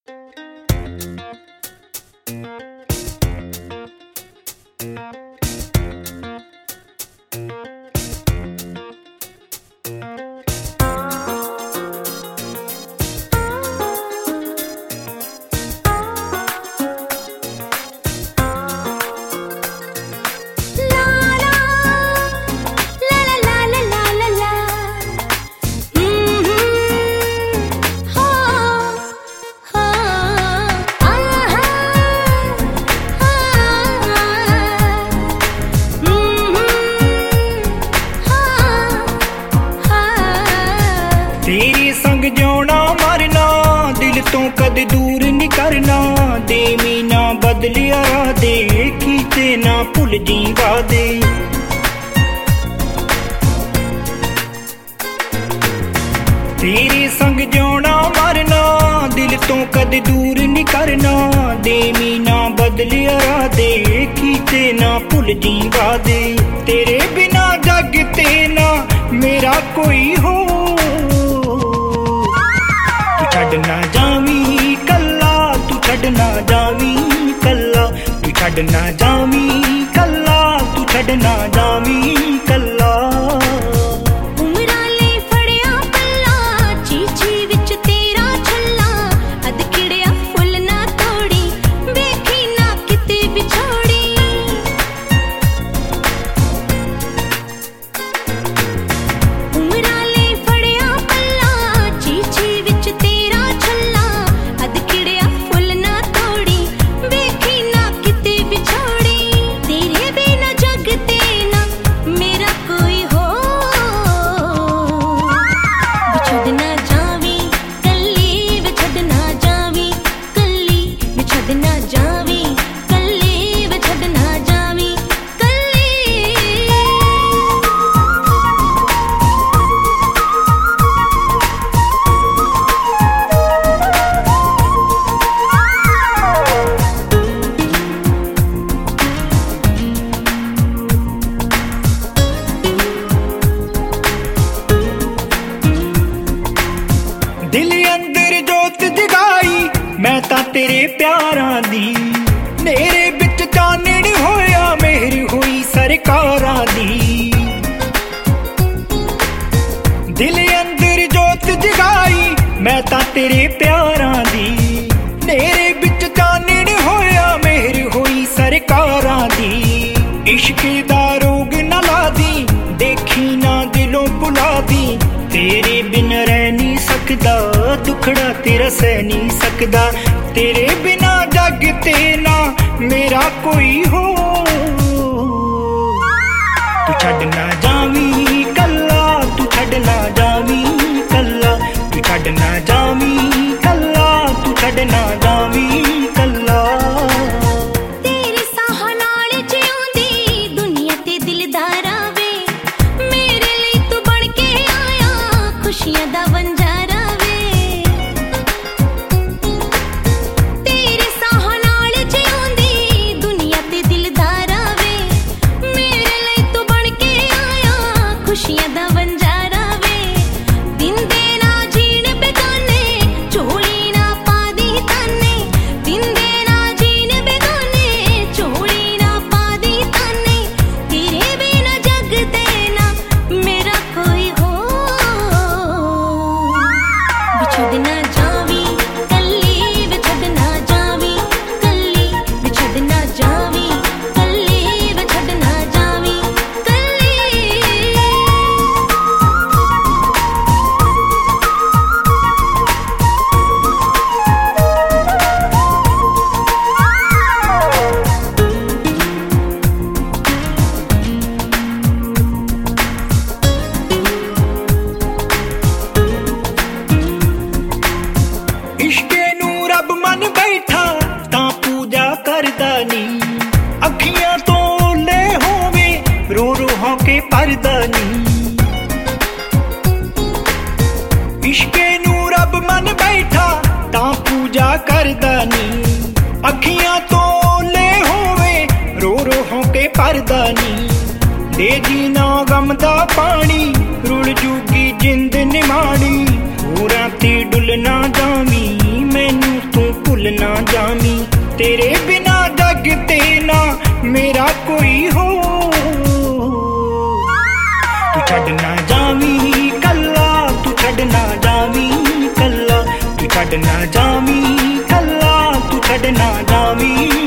तेरे संग जोना मरना दिल तो कद दूर नहीं करना दे मीना बदलिया दे कीते ना भुल जीवा दे तेरे संग जोना मरना दिल तो कद दूर नहीं करना दे मीना बदलिया दे कीते ना भुल जीवा दे तेरे बिना जग ते ना मेरा कोई हो छड़ ना जावी कल्ला तू छड़ ना जावी कल्ला तू छड़ ना जावी कल्ला तू छड़ ना जावी कल्ला दिल अंदर जोत जगाई मैं ता तेरे प्यारां दी नेरे बिच चानण होया मेहर हुई सरकारां दी दिल अंदर जोत जगाई मैं ता तेरे प्यारां दी नेरे बिच चानण होया मेहर हुई सरकारां दी इश्क दा रोग न ला दी देखी ना दिलों बुला दी तेरे बिन रह नहीं सकदा दुखड़ा तेरा सह नहीं सकदा तेरे बिना जग ते ना मेरा कोई हो तू छड़ ना जावी कल्ला तू छड़ ना जावी कल्ला तू छड़ ना जावी कल्ला तू छड़ ना जावी कल्ला अखियां तो ले होवे रो रो होके परदानी इश्के नू रब मन बैठा ता पूजा करदानी अखियां तो ले होवे रो रो होके परदानी दे जी ना गम दा पानी रुड़ जूगी जिंद निमाड़ी होरां ते डुल ना जावी मैनू तू तेरे बिना जग ते ना मेरा कोई हो। तू छड़ ना जावी कल्ला, तू छड़ ना जावी कल्ला, तू छड़ ना जावी कल्ला, तू छड़ ना जावी।